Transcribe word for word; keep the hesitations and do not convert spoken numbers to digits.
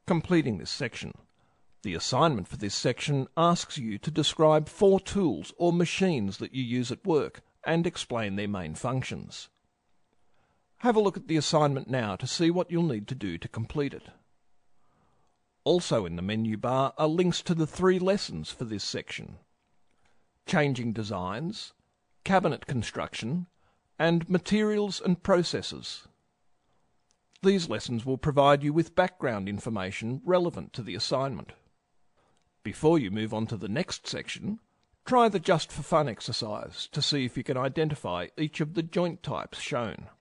Completing this section. The assignment for this section asks you to describe four tools or machines that you use at work and explain their main functions. Have a look at the assignment now to see what you'll need to do to complete it. Also in the menu bar are links to the three lessons for this section: Changing Designs, Cabinet Construction, and Materials and Processes. These lessons will provide you with background information relevant to the assignment. Before you move on to the next section, try the Just for Fun exercise to see if you can identify each of the joint types shown.